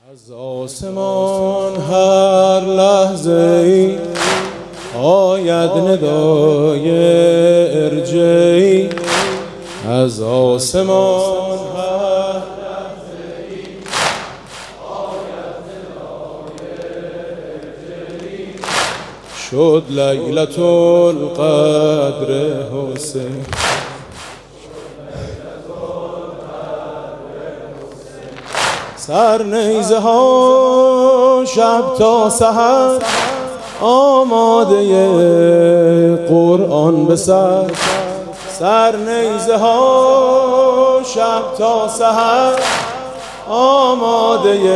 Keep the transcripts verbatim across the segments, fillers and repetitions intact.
از آسمان هر لحظه ای آید ندای ارجعی. از آسمان هر لحظه ای آید ندای ارجعی. شد لیلة القدر حسین. سر نیزه ها شب تا سحر آماده قرآن به سر. سر نیزه ها شب تا سحر آماده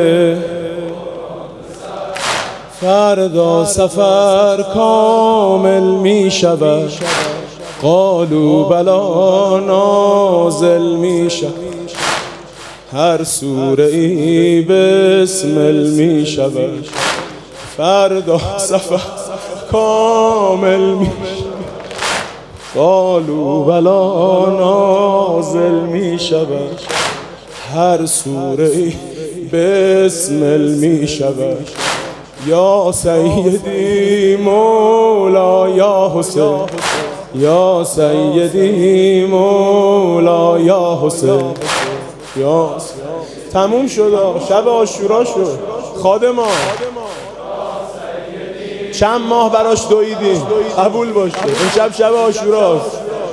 فردا سفر کامل می شود. قالوا بلا نازل می شود. هر سوره ای بسمل می شود. فردا سفر کامل می شود. قالوا بلا نازل می شود. هر سوره ای بسمل می شود. یا سیدی مولا یا حسین. یا سیدی مولا یا حسین. یا تموم شد، شب عاشورا شد. خادما چند ماه براش دویدیم، قبول باشه. امشب شب عاشوراست.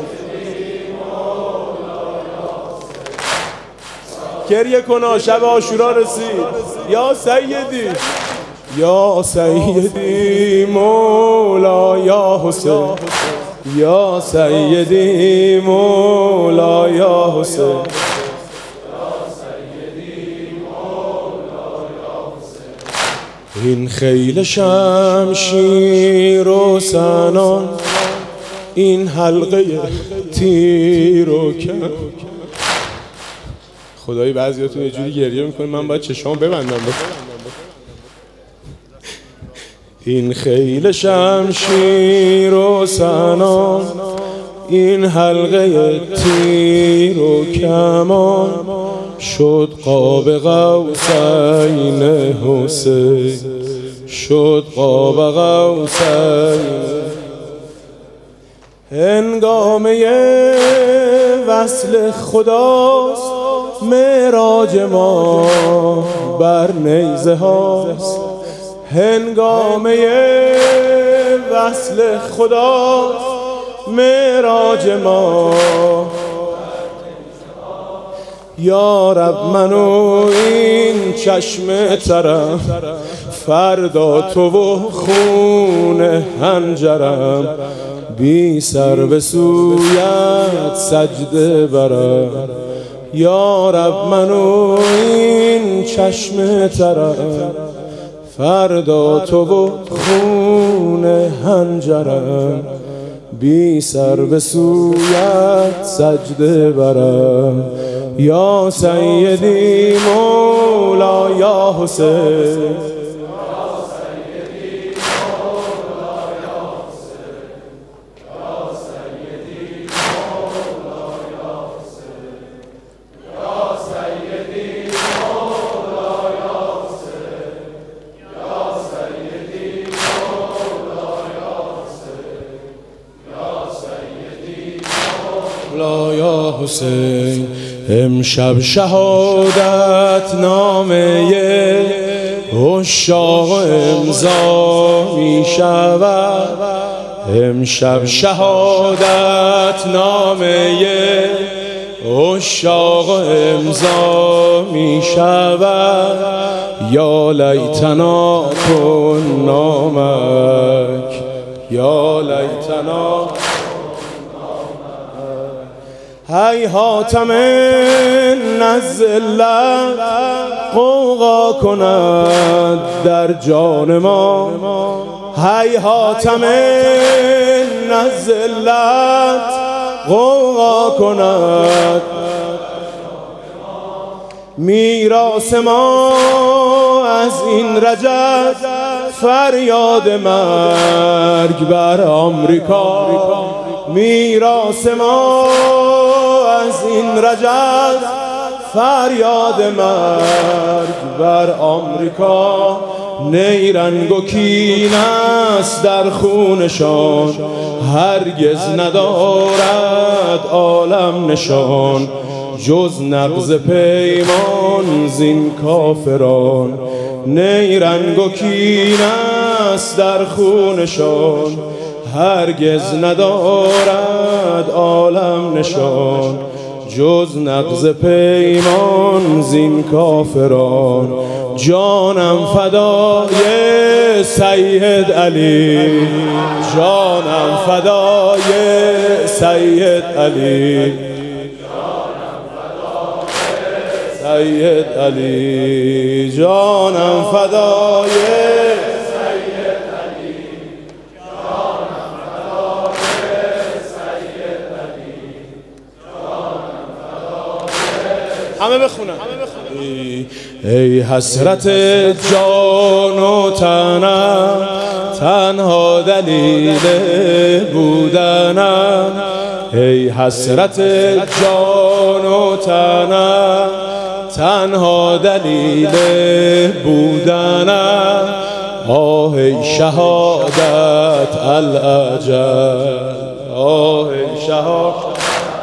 گریه کنا، شب عاشورا رسید. یا سیدی یا سیدی مولا یا حسین. یا سیدی مولا یا حسین. این خیل شمشیر و سنان، این حلقه تیر و کمان. خدایی بعضیاتون یه جوری گریه میکنه، من باید چشام ببندم. این خیل شمشیر و سنان، این حلقه تیر و کمان. شد قاب قوسین حسین. شد قاب قوسین. هنگامه وصل خداست، معراج ما بر نیزه هاست. هنگامه وصل خداست، معراج ما. یا رب منو این چشم ترم، فردا تو و خون هنجرم. بی سر به سویت سجده برم. یا رب منو این چشم ترم، فردا تو و خون هنجرم. بی سر به سویت سجده برم. یا سیدی مولا یا حسین. یا حسین امشب شهادت نامه عشاق امضا می شود. امشب شهادت نامه عشاق امضا می شود. یا لیتنا کنا معک. یا لیتنا هیهات من الذلت غوغا کند در جان ما. هیهات من الذلت غوغا کند. میراث ما از این رجب فریاد مرگ بر آمریکا. میراث ما از این رجب فریاد مرگ بر آمریکا، نیرنگ و کین است در خونشان، هرگز ندارد عالم نشان، جز نقض پیمان زین کافران. نیرنگ و کین است در خونشان، هرگز ندارد عالم نشان، جز نقض پیمان زین کافران. جانم فدای سید علی، جانم فدای سید علی، سید علی، جانم فدای سید علی، جانم فدای سید علی، جانم فدای. همه بخونن. ای حسرت جان و تنم، تنها دلیل بودنم. ای حسرت جان و تنم، تنها دلیل بودنم. آه ای شهادت العجل، آه ای شهادت.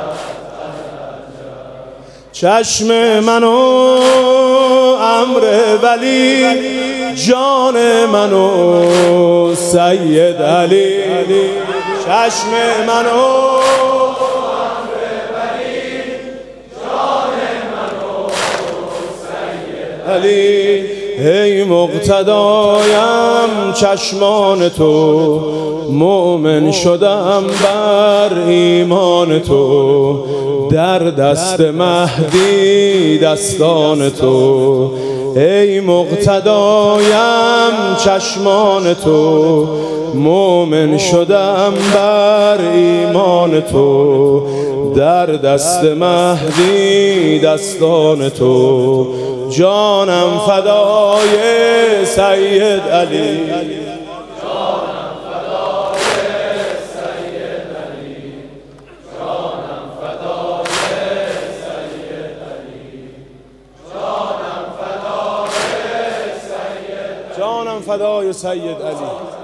چشم منو امر ولی، جان منو سید علی. چشم منو امر ولی، جان منو سید علی. ای مقتدایم چشمان تو، مؤمن شدم بر ایمان تو. در دست مهدی دستان تو، ای مقتدایم چشمان تو، مؤمن شدم بر ایمان تو. در دست مهدی دستان تو، جانم فدای سید علی، جانم فدای سید علی، جانم فدای سید علی، جانم فدای سید، جانم فدای سید علی.